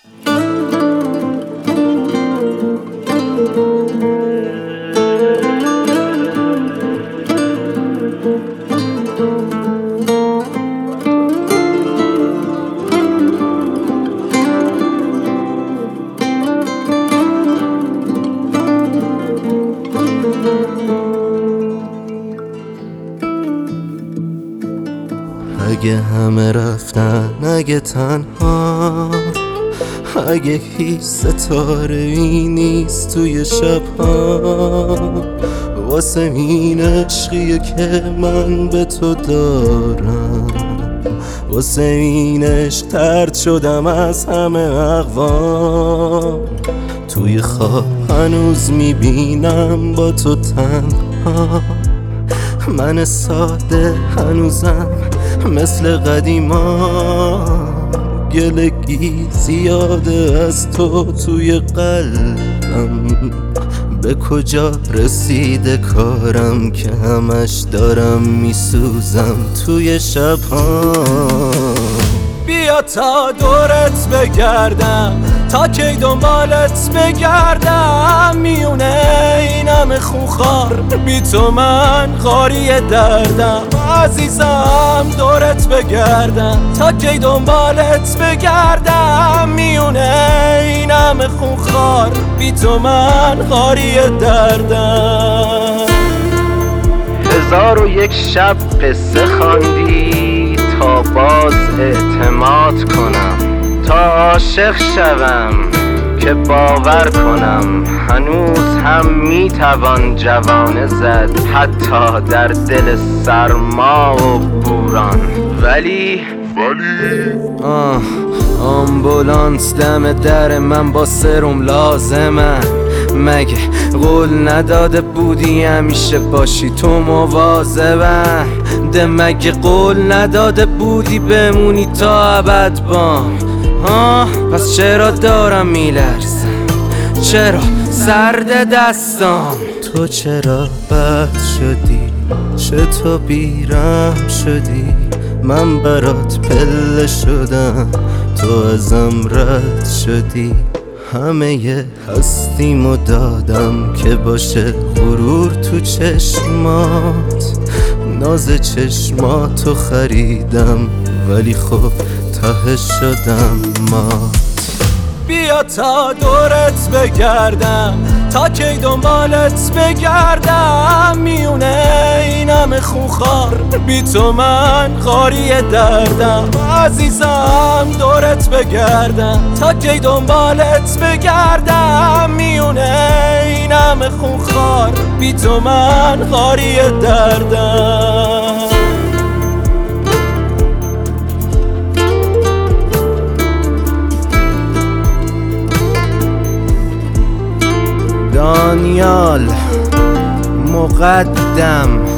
اگه همه رفتن، اگه تنها، اگه هیچ ستاره ای نیست توی شبها، واسه این عشقیه که من به تو دارم، واسه این عشق طرد شدم از همه اقوام. توی خواب هنوز میبینم با تو تنها، من ساده هنوزم مثل قدیما، گلگی زیاده از تو توی قلبم. به کجا رسیده کارم که همش دارم میسوزم توی شبها. بیا تا دورت بگردم، تا کی دنبالت بگردم، میونه این همه خونخوار بی تو من خاری دردم. عزیزم دورت بگردم، تا کی دنبالت بگردم، میونه این همه خونخوار بی تو من خاری دردم. 1001 شب قصه خواندی تا باز اعتماد کنم، تا عاشق شوم که باور کنم هنوز هم میتوان جوانه زد، حتی در دل سرما و بوران. ولی آمبولانس دم در من با سرم لازمه. مگه قول نداده بودی همیشه باشی تو مواظبم؟ مگه قول نداده بودی بمونی تا ابد بام؟ پس چرا دارم میلرزم؟ چرا سرد دستام؟ تو چرا بد شدی؟ چطور بیرم شدی؟ من برات پله شدم، تو ازم رد شدی. همه هستیمو دادم که باشه غرور تو چشمات، ناز چشماتو خریدم ولی خب ته شدم مات. بیا تا دورت بگردم، تا کی دنبالت بگردم، میونه این همه خونخوار بی تو من خاری دردم. عزیزم دورت بگردم، تا کی دنبالت بگردم، میونه این همه خونخوار بی تو من خاری دردم. دانیال مقدم